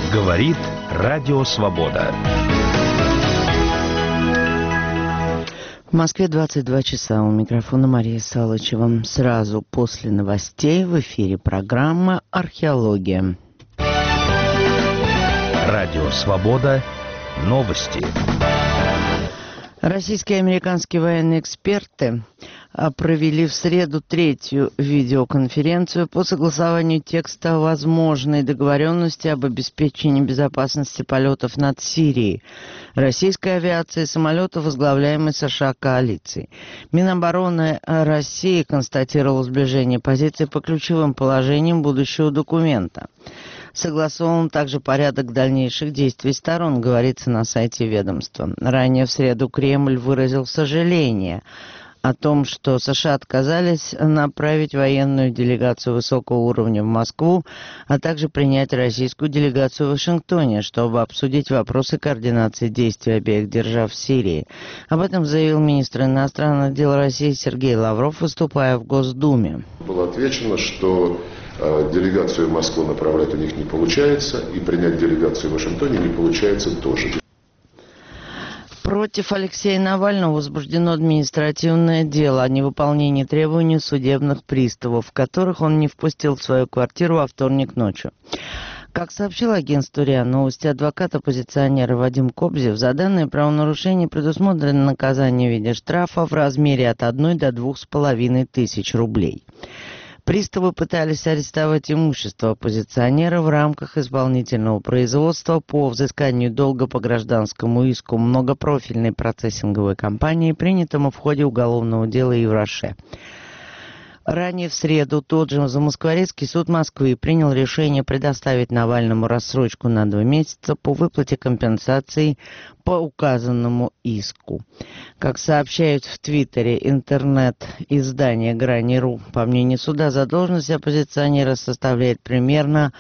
Говорит Радио Свобода. В Москве 22 часа. У микрофона Мария Салычева. Сразу после новостей в эфире программа «Археология». Радио Свобода. Новости. Российские и американские военные эксперты провели в среду третью видеоконференцию по согласованию текста возможной договоренности об обеспечении безопасности полетов над Сирией, российской авиации и самолетов, возглавляемой США коалицией. Минобороны России констатировал сближение позиций по ключевым положениям будущего документа. Согласован также порядок дальнейших действий сторон, говорится на сайте ведомства. Ранее в среду Кремль выразил сожаление о том, что США отказались направить военную делегацию высокого уровня в Москву, а также принять российскую делегацию в Вашингтоне, чтобы обсудить вопросы координации действий обеих держав в Сирии. Об этом заявил министр иностранных дел России Сергей Лавров, выступая в Госдуме. Было отвечено, что делегацию в Москву направлять у них не получается, и принять делегацию в Вашингтоне не получается тоже. Против Алексея Навального возбуждено административное дело о невыполнении требований судебных приставов, в которых он не впустил в свою квартиру во вторник ночью. Как сообщил агентству РИА Новости, адвокат оппозиционера Вадим Кобзев, за данное правонарушение предусмотрено наказание в виде штрафа в размере от 1 до 2,5 тысяч рублей. Приставы пытались арестовать имущество оппозиционера в рамках исполнительного производства по взысканию долга по гражданскому иску многопрофильной процессинговой компании, принятому в ходе уголовного дела Евроше. Ранее в среду тот же Замоскворецкий суд Москвы принял решение предоставить Навальному рассрочку на 2 месяца по выплате компенсаций по указанному иску. Как сообщают в Твиттере интернет-издание «Грани.ру», по мнению суда, задолженность оппозиционера составляет примерно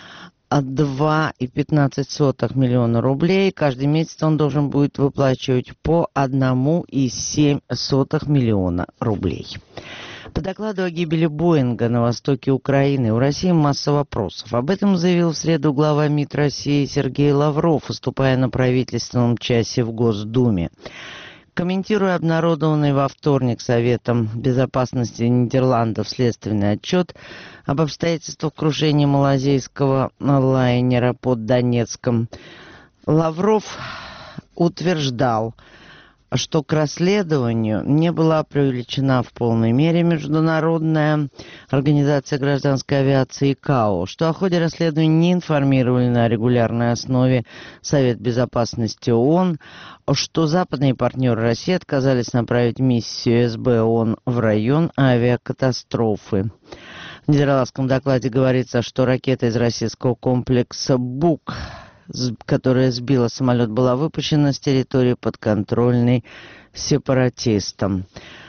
2,15 миллиона рублей. Каждый месяц он должен будет выплачивать по 1,7 миллиона рублей. По докладу о гибели Боинга на востоке Украины у России масса вопросов. Об этом заявил в среду глава МИД России Сергей Лавров, выступая на правительственном часе в Госдуме. Комментируя обнародованный во вторник Советом безопасности Нидерландов следственный отчет об обстоятельствах крушения малазийского лайнера под Донецком, Лавров утверждал, что к расследованию не была привлечена в полной мере Международная организация гражданской авиации ИКАО, что о ходе расследования не информировали на регулярной основе Совет безопасности ООН, что западные партнеры России отказались направить миссию СБ ООН в район авиакатастрофы. В нидерландском докладе говорится, что ракета из российского комплекса «Бук», которая сбила самолет, была выпущена с территории, подконтрольной сепаратистам.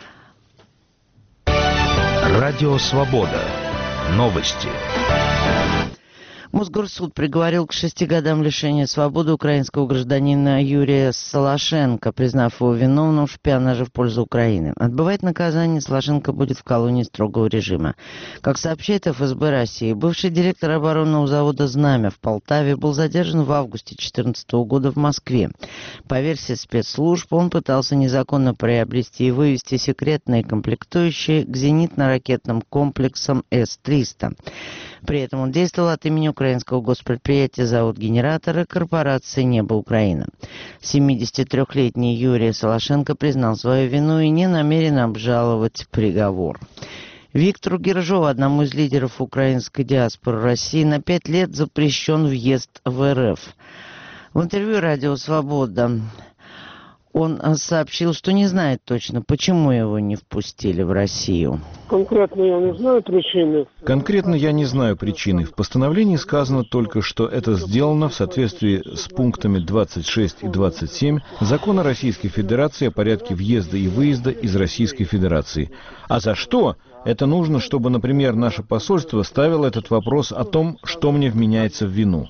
Радио Свобода. Новости. Мосгорсуд приговорил к 6 годам лишения свободы украинского гражданина Юрия Солошенко, признав его виновным в шпионаже в пользу Украины. Отбывать наказание Солошенко будет в колонии строгого режима. Как сообщает ФСБ России, бывший директор оборонного завода «Знамя» в Полтаве был задержан в августе 2014 года в Москве. По версии спецслужб, он пытался незаконно приобрести и вывести секретные комплектующие к зенитно-ракетным комплексам С-300. При этом он действовал от имени украинского госпредприятия «Завод-генератор» и корпорации «Небо Украина». 73-летний Юрий Солошенко признал свою вину и не намерен обжаловать приговор. Виктору Гержову, одному из лидеров украинской диаспоры России, на 5 лет запрещен въезд в РФ. В интервью «Радио Свобода» он сообщил, что не знает точно, почему его не впустили в Россию. Конкретно я не знаю причины. В постановлении сказано только, что это сделано в соответствии с пунктами 26 и 27 Закона Российской Федерации о порядке въезда и выезда из Российской Федерации. А за что? Это нужно, чтобы, например, наше посольство ставило этот вопрос о том, что мне вменяется в вину.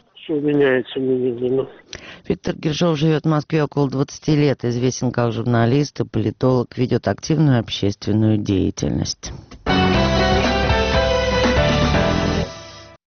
Виктор Гержов живет в Москве около 20 лет, известен как журналист и политолог, ведет активную общественную деятельность.